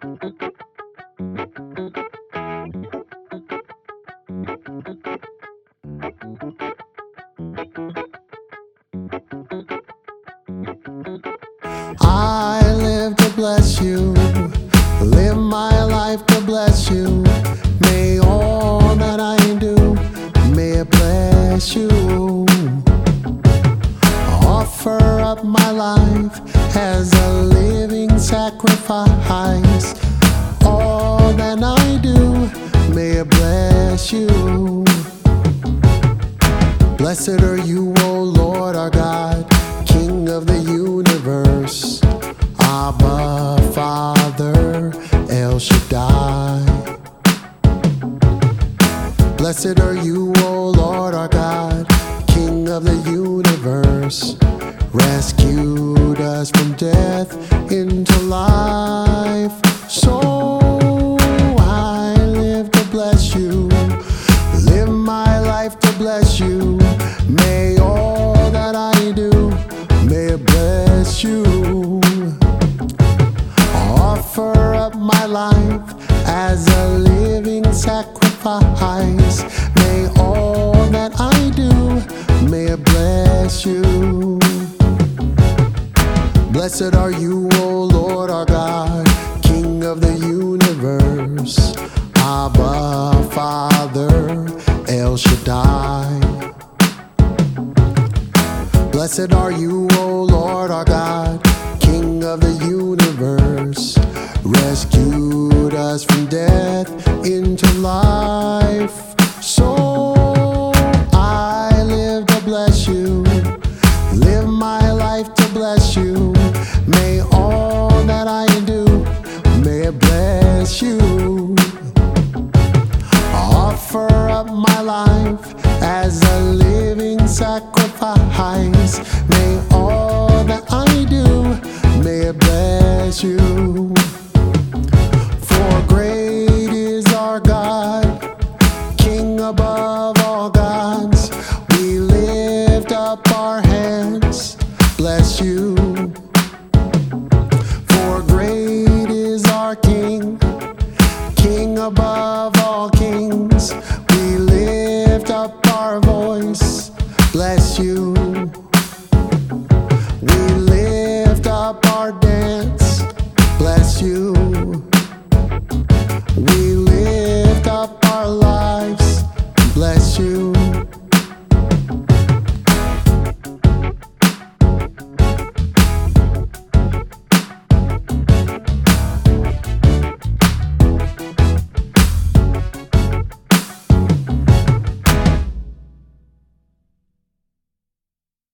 I live to bless you, live my life to bless you. May all that I do, may it bless you. Offer up my life as a living sacrifice. All that I do, may it bless you. Blessed are you, O Lord our God, King of the universe. Abba, Father, El Shaddai. Blessed are you, O Lord our God, King of the universe. Rescued us from death into life. So I live to bless you, live my life to bless you. May all that I do, may it bless you. Offer up my life as a living sacrifice. May all that I do, may it bless you. Blessed are you, O Lord our God, King of the universe. Abba, Father, El Shaddai. Blessed are you, O Lord our God, King of the universe. Rescued us from death into life. So I live to bless you, live my life to bless you. May all that I do, may it bless